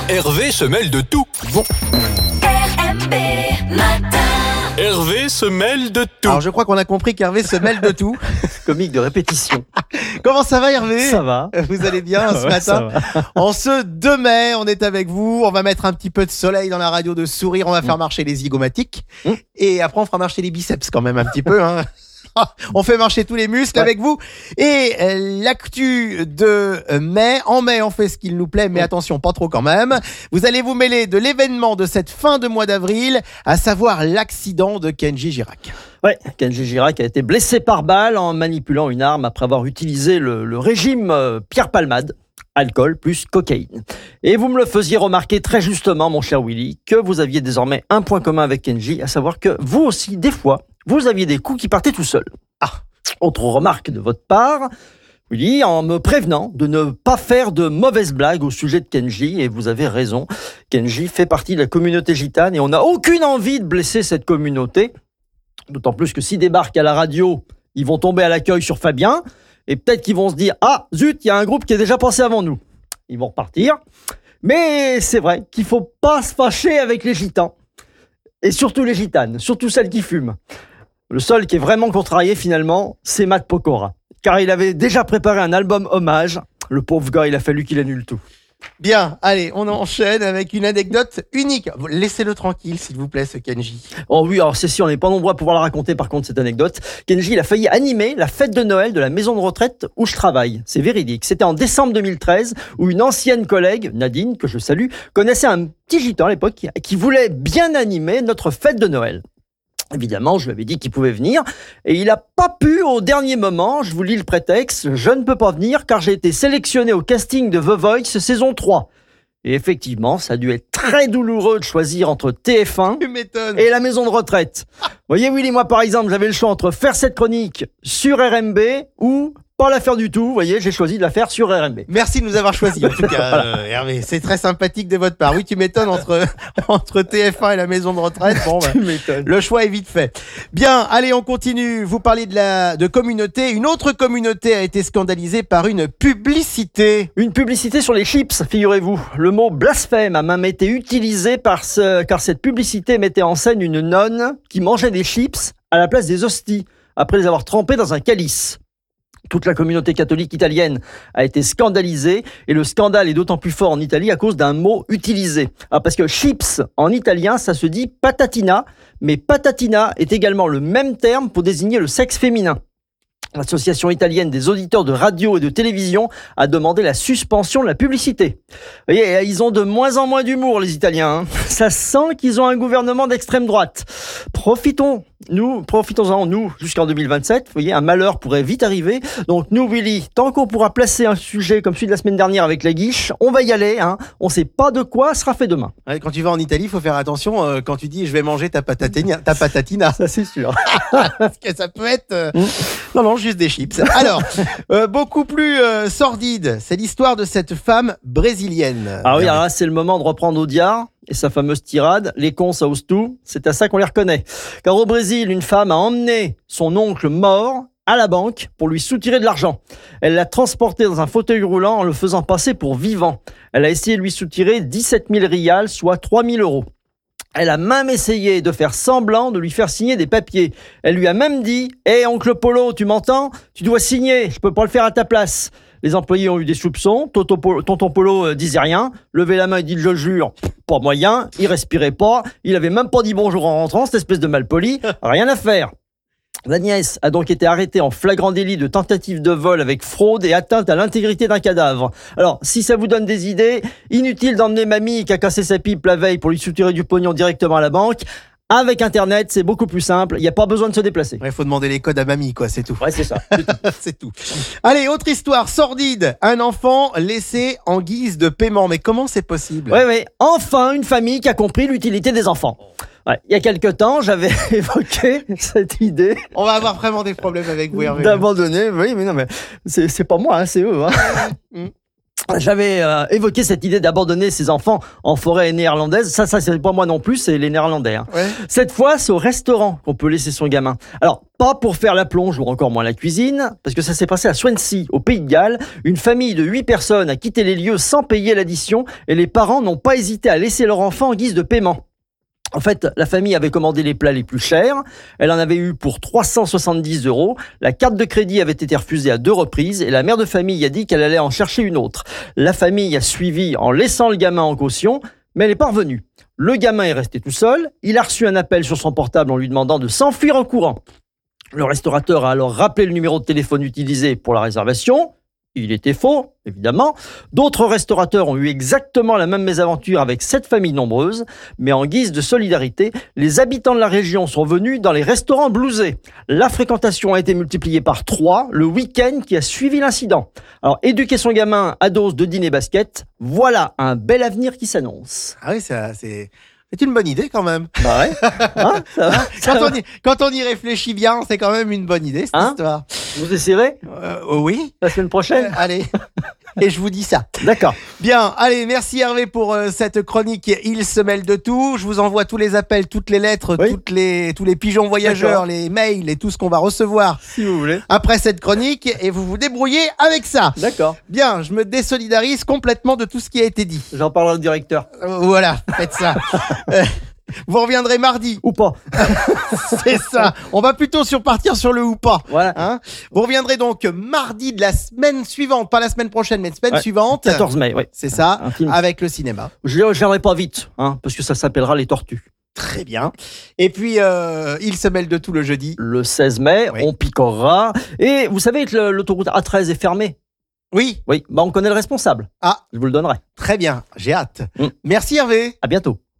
Hervé se mêle de tout. Bon. RMB Matin. Hervé se mêle de tout. Alors je crois qu'on a compris qu'Hervé se mêle de tout. Comique de répétition. Comment ça va Hervé ? Ça va. Vous allez bien ce matin ? En ce 2 mai, on est avec vous. On va mettre un petit peu de soleil dans la radio, de sourire. On va faire marcher les zygomatiques. Et après, on fera marcher les biceps quand même un petit peu. Hein. On fait marcher tous les muscles avec vous. Et l'actu de mai. En mai, on fait ce qu'il nous plaît, mais attention, pas trop quand même. Vous allez vous mêler de l'événement de cette fin de mois d'avril, à savoir l'accident de Kenji Girac. Ouais, Kenji Girac a été blessé par balle en manipulant une arme après avoir utilisé le régime Pierre Palmade. Alcool plus cocaïne. Et vous me le faisiez remarquer très justement, mon cher Willy, que vous aviez désormais un point commun avec Kenji, à savoir que vous aussi, des fois, vous aviez des coups qui partaient tout seuls. Autre remarque de votre part, Willy, en me prévenant de ne pas faire de mauvaises blagues au sujet de Kenji, et vous avez raison, Kenji fait partie de la communauté gitane et on n'a aucune envie de blesser cette communauté, d'autant plus que s'ils débarquent à la radio, ils vont tomber à l'accueil sur Fabien, et peut-être qu'ils vont se dire « Ah, zut, il y a un groupe qui est déjà passé avant nous ». Ils vont repartir. Mais c'est vrai qu'il ne faut pas se fâcher avec les gitans. Et surtout les gitanes, surtout celles qui fument. Le seul qui est vraiment contrarié finalement, c'est Matt Pokora. Car il avait déjà préparé un album hommage. Le pauvre gars, il a fallu qu'il annule tout. Bien, allez, on enchaîne avec une anecdote unique. Laissez-le tranquille, s'il vous plaît, ce Kenji. Oh oui, alors c'est sûr, on n'est pas nombreux à pouvoir la raconter par contre, cette anecdote. Kenji, il a failli animer la fête de Noël de la maison de retraite où je travaille. C'est véridique. C'était en décembre 2013 où une ancienne collègue, Nadine, que je salue, connaissait un petit gitan à l'époque qui voulait bien animer notre fête de Noël. Évidemment, je lui avais dit qu'il pouvait venir et il n'a pas pu au dernier moment. Je vous lis le prétexte. Je ne peux pas venir car j'ai été sélectionné au casting de The Voice saison 3. Et effectivement, ça a dû être très douloureux de choisir entre TF1 et la maison de retraite. Vous voyez, Willy, moi par exemple, j'avais le choix entre faire cette chronique sur RMB ou pas la faire du tout. Vous voyez, j'ai choisi de la faire sur RMB. Merci de nous avoir choisis, en tout cas, Hervé. C'est très sympathique de votre part. Oui, tu m'étonnes entre TF1 et la maison de retraite. Bon, le choix est vite fait. Bien, allez, on continue. Vous parlez de communauté. Une autre communauté a été scandalisée par une publicité. Une publicité sur les chips, figurez-vous. Le mot blasphème a même été utilisé car cette publicité mettait en scène une nonne qui mangeait des chips à la place des hosties, après les avoir trempées dans un calice. Toute la communauté catholique italienne a été scandalisée et le scandale est d'autant plus fort en Italie à cause d'un mot utilisé. Parce que chips en italien, ça se dit patatina, mais patatina est également le même terme pour désigner le sexe féminin. L'association italienne des auditeurs de radio et de télévision a demandé la suspension de la publicité. Vous voyez, ils ont de moins en moins d'humour, les Italiens. Hein. Ça sent qu'ils ont un gouvernement d'extrême droite. Profitons-en, nous, jusqu'en 2027. Vous voyez, un malheur pourrait vite arriver. Donc nous, Willy, tant qu'on pourra placer un sujet comme celui de la semaine dernière avec la guiche, on va y aller. Hein. On ne sait pas de quoi sera fait demain. Ouais, quand tu vas en Italie, il faut faire attention quand tu dis « je vais manger ta patatina ». Ça, c'est sûr. Parce que ça peut être... Non, juste des chips. Alors, beaucoup plus sordide, c'est l'histoire de cette femme brésilienne. Ah oui, alors là, c'est le moment de reprendre Audiard et sa fameuse tirade « Les cons, ça ose tout ». C'est à ça qu'on les reconnaît. Car au Brésil, une femme a emmené son oncle mort à la banque pour lui soutirer de l'argent. Elle l'a transporté dans un fauteuil roulant en le faisant passer pour vivant. Elle a essayé de lui soutirer 17 000 rials, soit 3 000 €. Elle a même essayé de faire semblant de lui faire signer des papiers. Elle lui a même dit « Hé, oncle Polo, tu m'entends ? Tu dois signer, je peux pas le faire à ta place. » Les employés ont eu des soupçons. Tonton Polo disait rien. Levait la main et dit « Je jure, pas moyen. » Il respirait pas. Il avait même pas dit bonjour en rentrant, cette espèce de malpoli. Rien à faire. La nièce a donc été arrêtée en flagrant délit de tentative de vol avec fraude et atteinte à l'intégrité d'un cadavre. Alors, si ça vous donne des idées, inutile d'emmener mamie qui a cassé sa pipe la veille pour lui soutirer du pognon directement à la banque. Avec Internet, c'est beaucoup plus simple. Il n'y a pas besoin de se déplacer. Il faut demander les codes à mamie, quoi, c'est tout. Ouais, c'est ça. C'est tout. Allez, autre histoire sordide. Un enfant laissé en guise de paiement. Mais comment c'est possible ? Oui. Enfin, une famille qui a compris l'utilité des enfants. Ouais, il y a quelque temps, j'avais évoqué cette idée. On va avoir vraiment des problèmes avec vous, Hervé. D'abandonner, oui, mais non, mais c'est pas moi, hein, c'est eux. Hein. J'avais évoqué cette idée d'abandonner ses enfants en forêt néerlandaise. Ça c'est pas moi non plus, c'est les Néerlandais. Hein. Ouais. Cette fois, c'est au restaurant qu'on peut laisser son gamin. Alors, pas pour faire la plonge ou encore moins la cuisine, parce que ça s'est passé à Swansea, au Pays de Galles. Une famille de 8 personnes a quitté les lieux sans payer l'addition et les parents n'ont pas hésité à laisser leur enfant en guise de paiement. En fait, la famille avait commandé les plats les plus chers. Elle en avait eu pour 370 €. La carte de crédit avait été refusée à 2 reprises et la mère de famille a dit qu'elle allait en chercher une autre. La famille a suivi en laissant le gamin en caution, mais elle n'est pas revenue. Le gamin est resté tout seul. Il a reçu un appel sur son portable en lui demandant de s'enfuir en courant. Le restaurateur a alors rappelé le numéro de téléphone utilisé pour la réservation. Il était faux, évidemment. D'autres restaurateurs ont eu exactement la même mésaventure avec cette famille nombreuse. Mais en guise de solidarité, les habitants de la région sont venus dans les restaurants blousés. La fréquentation a été multipliée par 3 le week-end qui a suivi l'incident. Alors, éduquer son gamin à dose de dîner basket, voilà un bel avenir qui s'annonce. Ah oui, c'est une bonne idée quand même. Bah ouais. Hein, ça va, ça va. Quand on y réfléchit bien, c'est quand même une bonne idée cette Hein histoire. Vous essayerez Oui. la semaine prochaine Allez. Et je vous dis ça. D'accord. Bien, allez, merci Hervé pour cette chronique. Il se mêle de tout. Je vous envoie tous les appels, toutes les lettres, Oui. tous les pigeons voyageurs, D'accord. les mails et tout ce qu'on va recevoir Si vous voulez. après cette chronique. Et vous vous débrouillez avec ça. D'accord. Bien, je me désolidarise complètement de tout ce qui a été dit. J'en parlerai au directeur. Voilà, faites ça. Vous reviendrez mardi. Ou pas. C'est ça. On va plutôt partir sur le ou pas. Voilà. Hein, vous reviendrez donc mardi de la semaine suivante, pas la semaine prochaine, mais la semaine Ouais. suivante. 14 mai, oui. C'est ça, Un film. avec le cinéma. Je ne viendrai pas vite, hein, parce que ça s'appellera Les Tortues. Très bien. Et puis, il se mêle de tout le jeudi. Le 16 mai, Oui. on picorera. Et vous savez que l'autoroute A13 est fermée. Oui. Oui, bah on connaît le responsable. Ah, Je vous le donnerai. très bien. J'ai hâte. Mm. Merci Hervé. À bientôt.